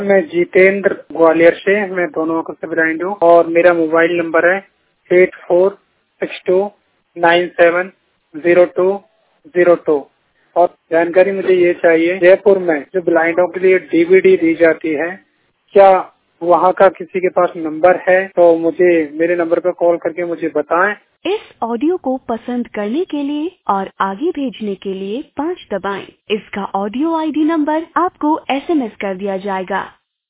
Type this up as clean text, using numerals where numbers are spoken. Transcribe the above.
मैं जितेंद्र ग्वालियर से, मैं दोनों आंखों से ब्लाइंड हूँ और मेरा मोबाइल नंबर है 8462970202 और जानकारी मुझे ये चाहिए, जयपुर में जो ब्लाइंडों के लिए डीवीडी दी जाती है, क्या वहाँ का किसी के पास नंबर है तो मुझे मेरे नंबर पर कॉल करके मुझे बताएं। इस ऑडियो को पसंद करने के लिए और आगे भेजने के लिए 5 दबाएं। इसका ऑडियो आईडी नंबर आपको SMS कर दिया जाएगा।